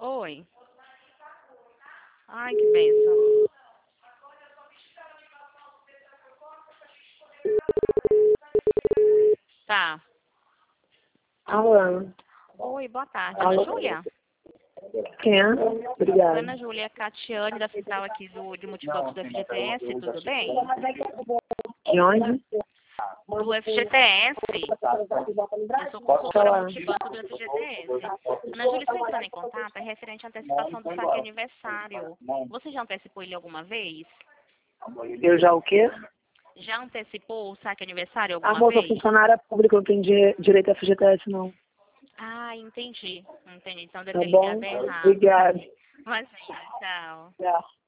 Oi. Ai, que bênção. Tá. Alô. Oi, boa tarde. Ana Alô. Júlia? Quem é? Obrigada. Ana Júlia Catiane, da central aqui de Multibanco do FGTS, tudo bem? De onde? Do FGTS. Eu sou consultora multibanco do FGTS. Ana Júlia, estou entrando em contato, é referente à antecipação do saque aniversário. Você já antecipou ele alguma vez? Eu já o quê? Já antecipou o saque aniversário alguma Amor, sou vez? funcionária pública, não tenho direito a FGTS, não. Ah, entendi. Entendi. Então Tá deve ter bom? ligado errado. Obrigada. Mas, tchau. Tchau.